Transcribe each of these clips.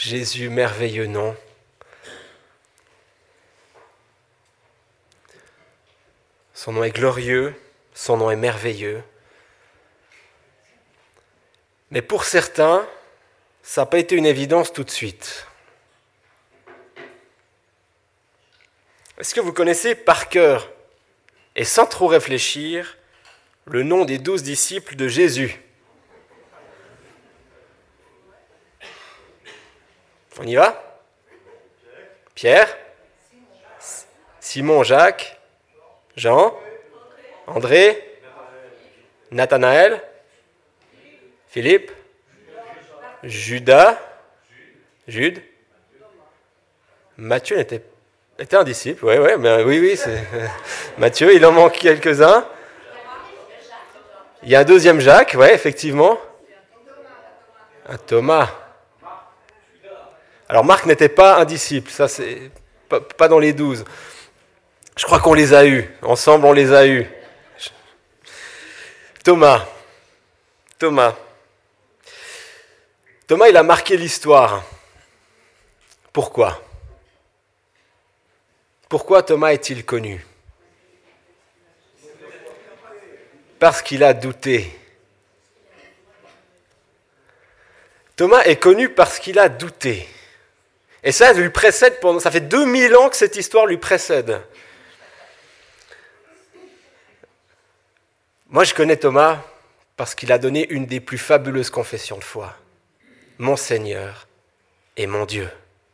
Jésus, merveilleux nom. Son nom est glorieux, son nom est merveilleux. Mais pour certains, ça n'a pas été une évidence tout de suite. Est-ce que vous connaissez par cœur, et sans trop réfléchir, le nom des 12 disciples de Jésus? On y va? Pierre, Simon, Jacques, Jean, André, Nathanaël, Philippe, Judas, Jude, Matthieu était un disciple, oui, c'est Matthieu, il en manque quelques-uns. Il y a un deuxième Jacques, ouais, effectivement. Un Thomas. Alors Marc n'était pas un disciple, ça c'est pas dans les 12. Je crois qu'on les a eus, ensemble on les a eus. Thomas, il a marqué l'histoire. Pourquoi Thomas est-il connu? Parce qu'il a douté. Thomas est connu parce qu'il a douté. Et ça lui précède, ça fait 2000 ans que cette histoire lui précède. Moi, je connais Thomas parce qu'il a donné une des plus fabuleuses confessions de foi. Mon Seigneur et mon Dieu.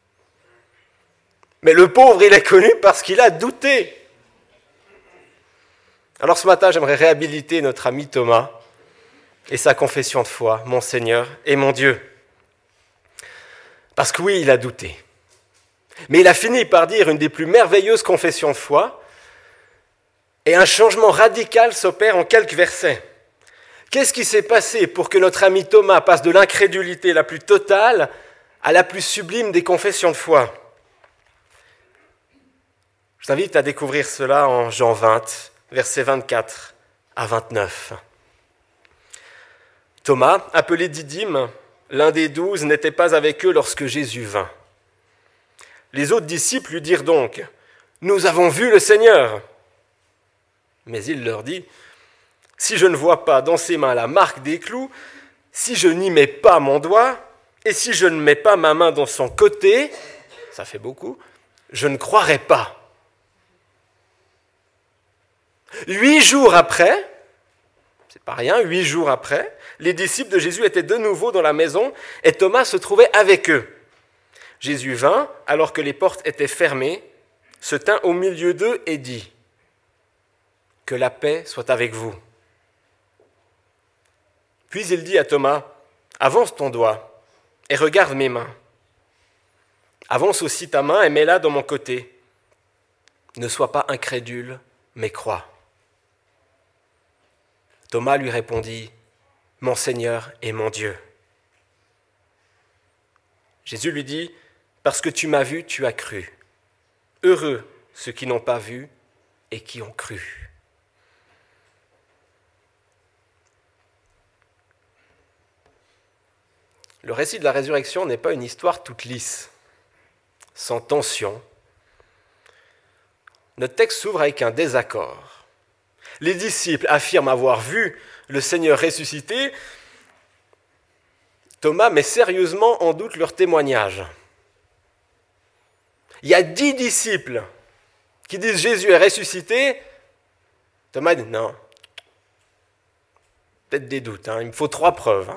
Mais le pauvre, il est connu parce qu'il a douté. Alors ce matin, j'aimerais réhabiliter notre ami Thomas et sa confession de foi, mon Seigneur et mon Dieu. Parce que oui, il a douté. Mais il a fini par dire une des plus merveilleuses confessions de foi, et un changement radical s'opère en quelques versets. Qu'est-ce qui s'est passé pour que notre ami Thomas passe de l'incrédulité la plus totale à la plus sublime des confessions de foi? Je t'invite à découvrir cela en Jean 20, versets 24 à 29. Thomas, appelé Didyme, l'un des 12, n'était pas avec eux lorsque Jésus vint. Les autres disciples lui dirent donc : « Nous avons vu le Seigneur !» Mais il leur dit : « Si je ne vois pas dans ses mains la marque des clous, si je n'y mets pas mon doigt, et si je ne mets pas ma main dans son côté, ça fait beaucoup, je ne croirai pas. » 8 jours après, c'est pas rien, 8 jours après, les disciples de Jésus étaient de nouveau dans la maison et Thomas se trouvait avec eux. Jésus vint, alors que les portes étaient fermées, se tint au milieu d'eux et dit : « Que la paix soit avec vous. » Puis il dit à Thomas : « Avance ton doigt et regarde mes mains. Avance aussi ta main et mets-la dans mon côté. Ne sois pas incrédule, mais crois. » Thomas lui répondit : « Mon Seigneur et mon Dieu. » Jésus lui dit : « Parce que tu m'as vu, tu as cru. Heureux ceux qui n'ont pas vu et qui ont cru. » Le récit de la résurrection n'est pas une histoire toute lisse, sans tension. Notre texte s'ouvre avec un désaccord. Les disciples affirment avoir vu le Seigneur ressuscité. Thomas met sérieusement en doute leur témoignage. Il y a 10 disciples qui disent Jésus est ressuscité. Thomas dit non. Peut-être des doutes, il me faut 3 preuves.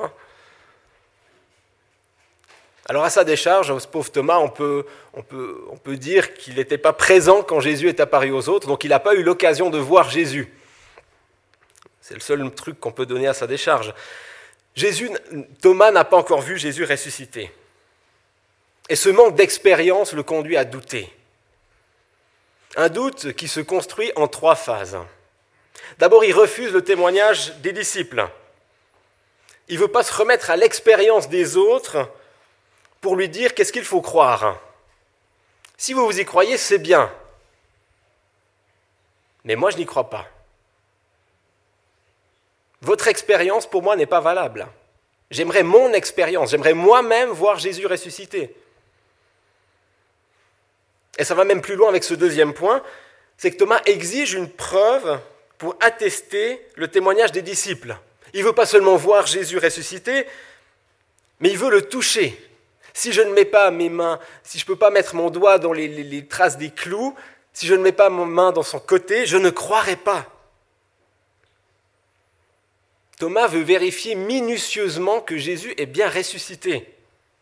Alors à sa décharge, ce pauvre Thomas, on peut dire qu'il n'était pas présent quand Jésus est apparu aux autres, donc il n'a pas eu l'occasion de voir Jésus. C'est le seul truc qu'on peut donner à sa décharge. Thomas n'a pas encore vu Jésus ressuscité. Et ce manque d'expérience le conduit à douter. Un doute qui se construit en 3 phases. D'abord, il refuse le témoignage des disciples. Il ne veut pas se remettre à l'expérience des autres pour lui dire qu'est-ce qu'il faut croire. Si vous y croyez, c'est bien. Mais moi, je n'y crois pas. Votre expérience, pour moi, n'est pas valable. J'aimerais mon expérience, j'aimerais moi-même voir Jésus ressuscité. Et ça va même plus loin avec ce deuxième point, c'est que Thomas exige une preuve pour attester le témoignage des disciples. Il ne veut pas seulement voir Jésus ressuscité, mais il veut le toucher. Si je ne mets pas mes mains, si je ne peux pas mettre mon doigt dans les traces des clous, si je ne mets pas ma main dans son côté, je ne croirai pas. Thomas veut vérifier minutieusement que Jésus est bien ressuscité.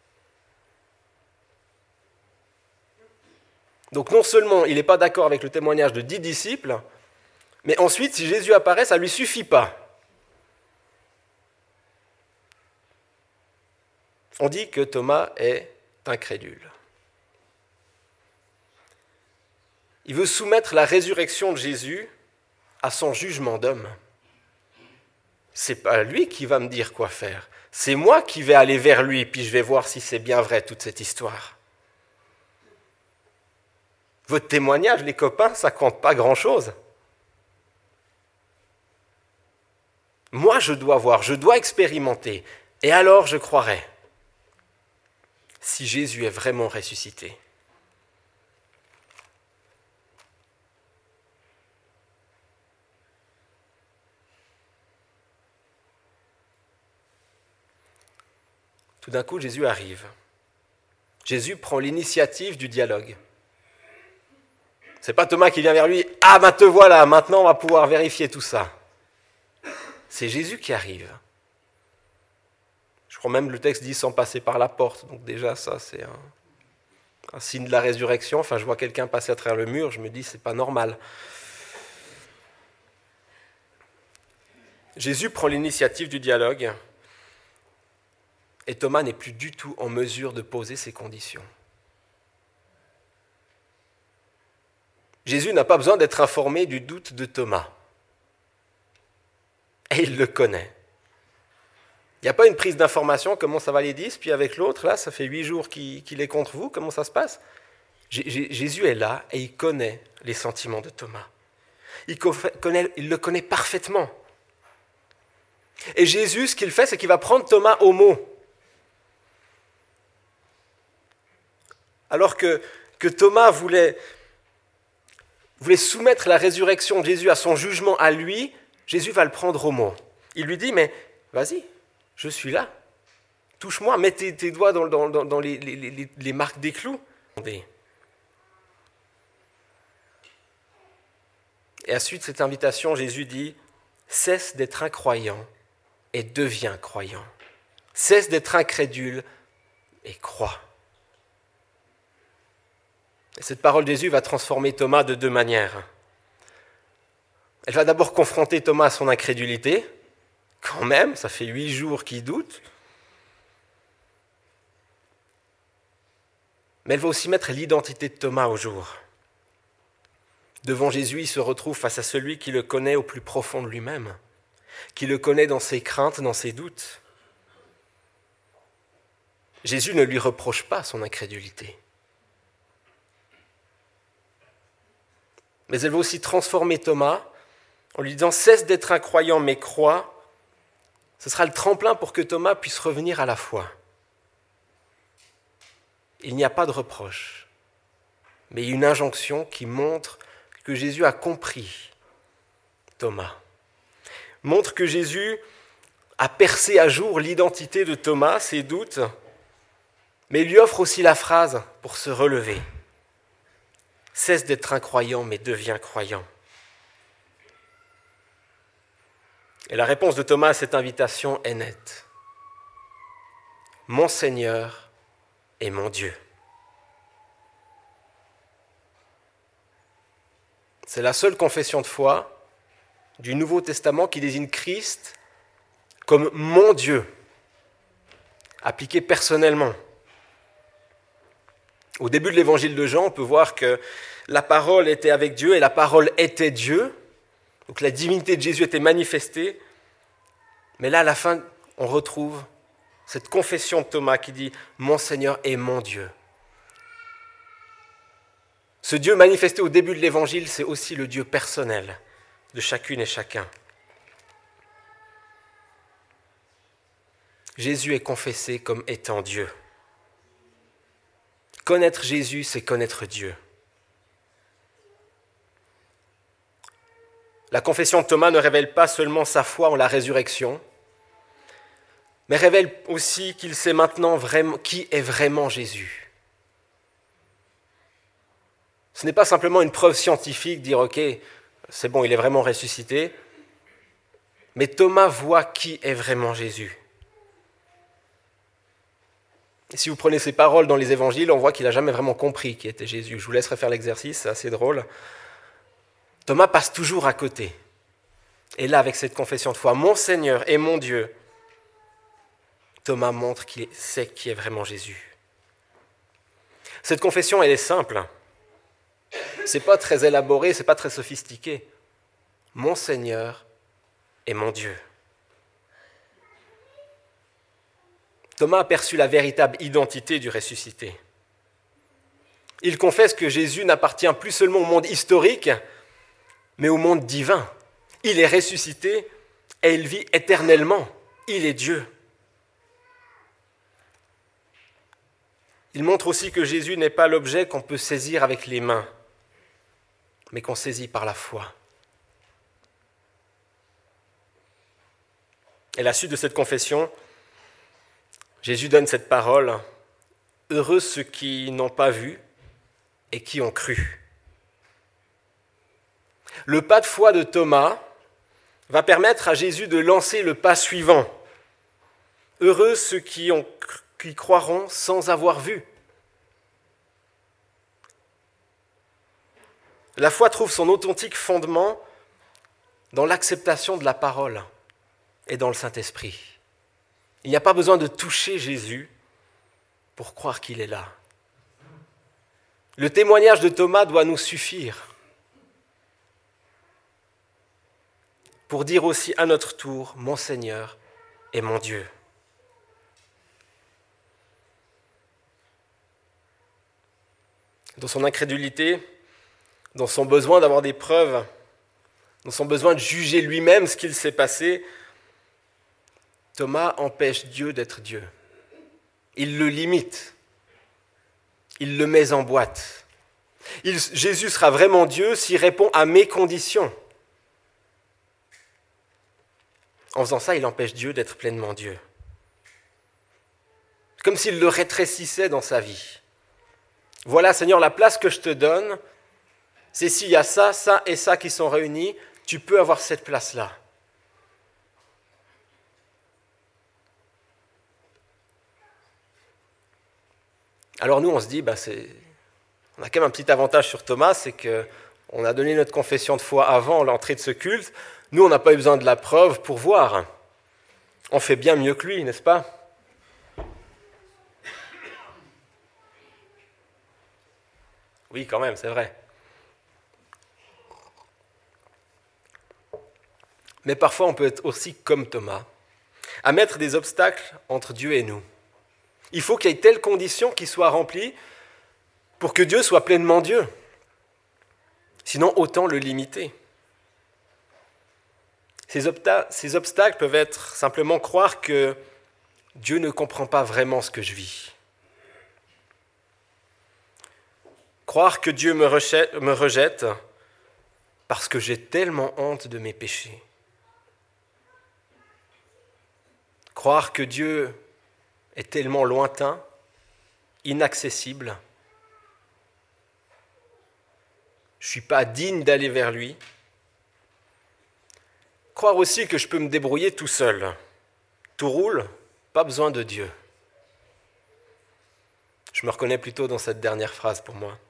Donc non seulement il n'est pas d'accord avec le témoignage de 10 disciples, mais ensuite, si Jésus apparaît, ça ne lui suffit pas. On dit que Thomas est incrédule. Il veut soumettre la résurrection de Jésus à son jugement d'homme. C'est pas lui qui va me dire quoi faire. C'est moi qui vais aller vers lui, puis je vais voir si c'est bien vrai toute cette histoire. Votre témoignage, les copains, ça compte pas grand-chose. Moi, je dois voir, je dois expérimenter, et alors je croirai. Si Jésus est vraiment ressuscité. Tout d'un coup, Jésus arrive. Jésus prend l'initiative du dialogue. C'est pas Thomas qui vient vers lui, « Ah ben te voilà, maintenant on va pouvoir vérifier tout ça. » C'est Jésus qui arrive. Je crois même que le texte dit sans passer par la porte. Donc déjà, ça, c'est un signe de la résurrection. Enfin, je vois quelqu'un passer à travers le mur, je me dis, c'est pas normal. Jésus prend l'initiative du dialogue et Thomas n'est plus du tout en mesure de poser ses conditions. Jésus n'a pas besoin d'être informé du doute de Thomas. Et il le connaît. Il n'y a pas une prise d'information, comment ça va les 10, puis avec l'autre, là, ça fait 8 jours qu'il est contre vous, comment ça se passe ? Jésus est là et il connaît les sentiments de Thomas. Il le connaît parfaitement. Et Jésus, ce qu'il fait, c'est qu'il va prendre Thomas au mot. Alors que Thomas voulait soumettre la résurrection de Jésus à son jugement à lui, Jésus va le prendre au mot. Il lui dit, mais vas-y, je suis là. Touche-moi, mets tes doigts dans les marques des clous. Et à suite de cette invitation, Jésus dit, cesse d'être incroyant et deviens croyant. Cesse d'être incrédule et crois. Et cette parole de Jésus va transformer Thomas de 2 manières. Elle va d'abord confronter Thomas à son incrédulité. Quand même, ça fait 8 jours qu'il doute. Mais elle va aussi mettre l'identité de Thomas au jour. Devant Jésus, il se retrouve face à celui qui le connaît au plus profond de lui-même, qui le connaît dans ses craintes, dans ses doutes. Jésus ne lui reproche pas son incrédulité. Mais elle va aussi transformer Thomas en lui disant « Cesse d'être incroyant, mais crois ». Ce sera le tremplin pour que Thomas puisse revenir à la foi. Il n'y a pas de reproche, mais une injonction qui montre que Jésus a compris Thomas. Montre que Jésus a percé à jour l'identité de Thomas, ses doutes, mais il lui offre aussi la phrase pour se relever. Cesse d'être incroyant, mais deviens croyant. Et la réponse de Thomas à cette invitation est nette. Mon Seigneur et mon Dieu. C'est la seule confession de foi du Nouveau Testament qui désigne Christ comme mon Dieu, appliqué personnellement. Au début de l'évangile de Jean, on peut voir que la parole était avec Dieu et la parole était Dieu. Donc la divinité de Jésus était manifestée. Mais là, à la fin, on retrouve cette confession de Thomas qui dit « Mon Seigneur est mon Dieu ». Ce Dieu manifesté au début de l'évangile, c'est aussi le Dieu personnel de chacune et chacun. Jésus est confessé comme étant Dieu. Connaître Jésus, c'est connaître Dieu. La confession de Thomas ne révèle pas seulement sa foi en la résurrection, mais révèle aussi qu'il sait maintenant vraiment qui est vraiment Jésus. Ce n'est pas simplement une preuve scientifique, dire « ok, c'est bon, il est vraiment ressuscité », mais Thomas voit qui est vraiment Jésus. Et si vous prenez ses paroles dans les évangiles, on voit qu'il n'a jamais vraiment compris qui était Jésus. Je vous laisserai faire l'exercice, c'est assez drôle. Thomas passe toujours à côté. Et là, avec cette confession de foi, « Mon Seigneur et mon Dieu », Thomas montre qu'il sait qui est vraiment Jésus. Cette confession, elle est simple. C'est pas très élaboré, c'est pas très sophistiqué. « Mon Seigneur et mon Dieu ». Thomas a perçu la véritable identité du ressuscité. Il confesse que Jésus n'appartient plus seulement au monde historique, mais au monde divin. Il est ressuscité et il vit éternellement. Il est Dieu. Il montre aussi que Jésus n'est pas l'objet qu'on peut saisir avec les mains, mais qu'on saisit par la foi. Et à la suite de cette confession, Jésus donne cette parole, « Heureux ceux qui n'ont pas vu et qui ont cru ». Le pas de foi de Thomas va permettre à Jésus de lancer le pas suivant. « Heureux ceux qui croiront sans avoir vu ». La foi trouve son authentique fondement dans l'acceptation de la parole et dans le Saint-Esprit. Il n'y a pas besoin de toucher Jésus pour croire qu'il est là. Le témoignage de Thomas doit nous suffire pour dire aussi à notre tour « Mon Seigneur et mon Dieu ». Dans son incrédulité, dans son besoin d'avoir des preuves, dans son besoin de juger lui-même ce qu'il s'est passé, Thomas empêche Dieu d'être Dieu. Il le limite. Il le met en boîte. Jésus sera vraiment Dieu s'il répond à mes conditions. En faisant ça, il empêche Dieu d'être pleinement Dieu. Comme s'il le rétrécissait dans sa vie. Voilà, Seigneur, la place que je te donne, c'est s'il y a ça, ça et ça qui sont réunis, tu peux avoir cette place-là. Alors nous, on se dit, on a quand même un petit avantage sur Thomas, c'est qu'on a donné notre confession de foi avant l'entrée de ce culte. Nous, on n'a pas eu besoin de la preuve pour voir. On fait bien mieux que lui, n'est-ce pas ? Oui, quand même, c'est vrai. Mais parfois, on peut être aussi comme Thomas, à mettre des obstacles entre Dieu et nous. Il faut qu'il y ait telle condition qui soit remplie pour que Dieu soit pleinement Dieu. Sinon, autant le limiter. Ces obstacles peuvent être simplement croire que Dieu ne comprend pas vraiment ce que je vis. Croire que Dieu me rejette parce que j'ai tellement honte de mes péchés. Croire que Dieu est tellement lointain, inaccessible. Je ne suis pas digne d'aller vers lui. Croire aussi que je peux me débrouiller tout seul. Tout roule, pas besoin de Dieu. Je me reconnais plutôt dans cette dernière phrase pour moi.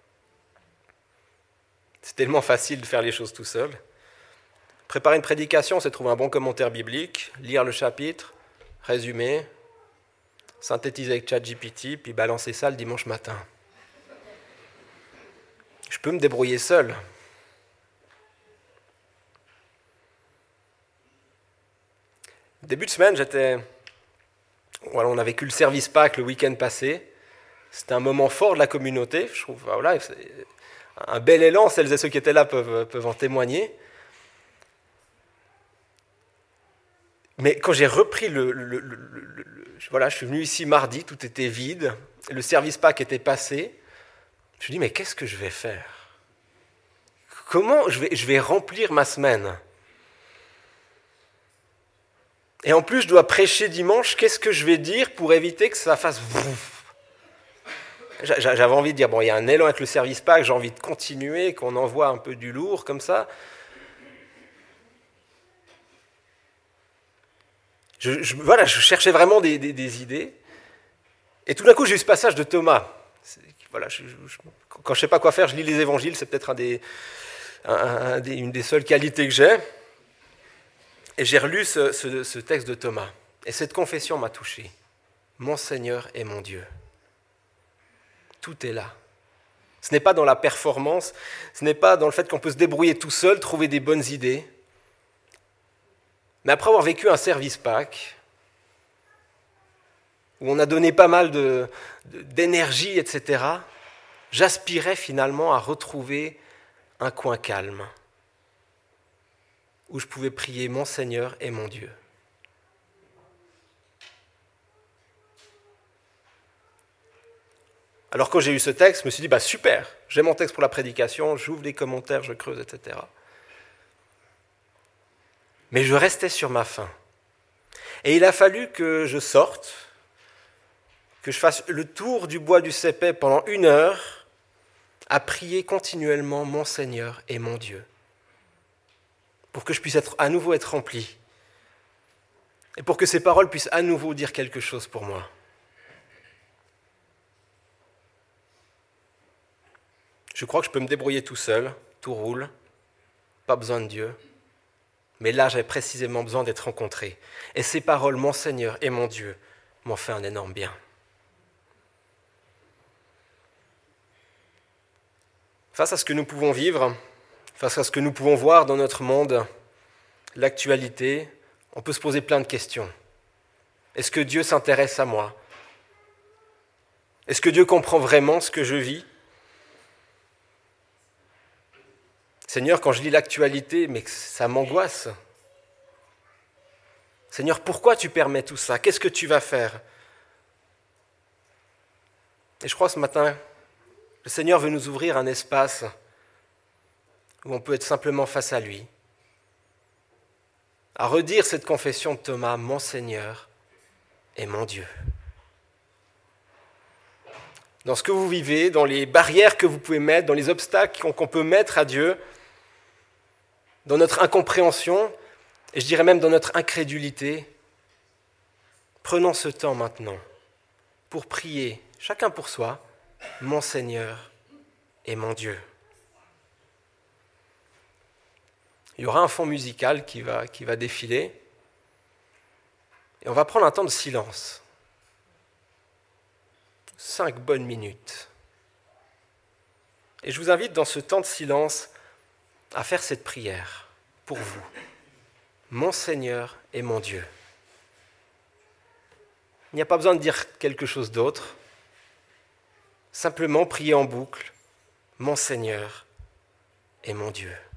C'est tellement facile de faire les choses tout seul. Préparer une prédication, c'est trouver un bon commentaire biblique, lire le chapitre, résumer, synthétiser avec ChatGPT, puis balancer ça le dimanche matin. Je peux me débrouiller seul. Début de semaine, on a vécu le service Pâques le week-end passé. C'était un moment fort de la communauté. Je trouve, voilà, c'est un bel élan. Celles et ceux qui étaient là peuvent en témoigner. Mais quand j'ai repris voilà, je suis venu ici mardi, tout était vide, le service pack était passé. Je me suis dit, mais qu'est-ce que je vais faire? Comment je vais remplir ma semaine? Et en plus, je dois prêcher dimanche, qu'est-ce que je vais dire pour éviter que ça fasse... J'avais envie de dire, bon, il y a un élan avec le service pack, j'ai envie de continuer, qu'on envoie un peu du lourd comme ça. Voilà, je cherchais vraiment des idées. Et tout d'un coup, j'ai eu ce passage de Thomas. Voilà, quand je ne sais pas quoi faire, je lis les évangiles, c'est peut-être une des seules qualités que j'ai. Et j'ai relu ce texte de Thomas. Et cette confession m'a touché. Mon Seigneur et mon Dieu. Tout est là. Ce n'est pas dans la performance, ce n'est pas dans le fait qu'on peut se débrouiller tout seul, trouver des bonnes idées. Mais après avoir vécu un service pack, où on a donné pas mal d'énergie, etc., j'aspirais finalement à retrouver un coin calme, où je pouvais prier mon Seigneur et mon Dieu. Alors quand j'ai eu ce texte, je me suis dit, super, j'ai mon texte pour la prédication, j'ouvre les commentaires, je creuse, etc. Mais je restais sur ma faim. Et il a fallu que je sorte, que je fasse le tour du bois du Cépet pendant 1 heure, à prier continuellement mon Seigneur et mon Dieu, pour que je puisse à nouveau être rempli, et pour que ces paroles puissent à nouveau dire quelque chose pour moi. Je crois que je peux me débrouiller tout seul, tout roule, pas besoin de Dieu. Mais là, j'avais précisément besoin d'être rencontré. Et ces paroles, mon Seigneur et mon Dieu, m'ont fait un énorme bien. Face à ce que nous pouvons vivre, face à ce que nous pouvons voir dans notre monde, l'actualité, on peut se poser plein de questions. Est-ce que Dieu s'intéresse à moi? Est-ce que Dieu comprend vraiment ce que je vis? Seigneur, quand je lis l'actualité, mais ça m'angoisse. Seigneur, pourquoi tu permets tout ça? Qu'est-ce que tu vas faire? Et je crois ce matin, le Seigneur veut nous ouvrir un espace où on peut être simplement face à lui, à redire cette confession de Thomas, mon Seigneur et mon Dieu. Dans ce que vous vivez, dans les barrières que vous pouvez mettre, dans les obstacles qu'on peut mettre à Dieu, dans notre incompréhension, et je dirais même dans notre incrédulité, prenons ce temps maintenant pour prier, chacun pour soi, mon Seigneur et mon Dieu. Il y aura un fond musical qui va défiler, et on va prendre un temps de silence. 5 bonnes minutes. Et je vous invite dans ce temps de silence à faire cette prière pour vous. Mon Seigneur et mon Dieu. Il n'y a pas besoin de dire quelque chose d'autre. Simplement prier en boucle. Mon Seigneur et mon Dieu.